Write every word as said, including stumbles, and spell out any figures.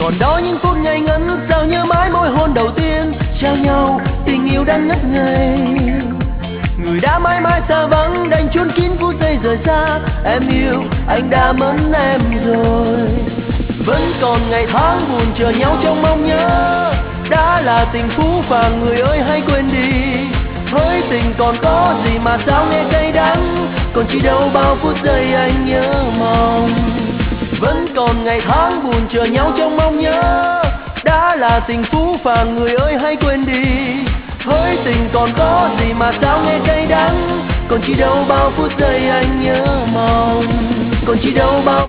còn đó những phút ngây ngẩn sao nhớ mãi môi hôn đầu tiên trao nhau tình yêu đang ngất ngây. Người đã mãi mãi xa vắng đành chôn kín phút giây rời xa. Em yêu anh đã mẫn em rồi. Vẫn còn ngày tháng buồn chờ nhau trong mong nhớ. Đã là tình phũ phàng người ơi hãy quên đi. Hỡi tình còn có gì mà sao nghe cay đắng. Còn chỉ đâu bao phút giây anh nhớ mong. Vẫn còn ngày tháng buồn chờ nhau trong mong nhớ. Đã là tình phũ phàng người ơi hãy quên đi. Hỡi tình còn có gì mà sao nghe cay đắng. Còn chỉ đâu bao phút giây anh nhớ mong. Còn chỉ đâu bao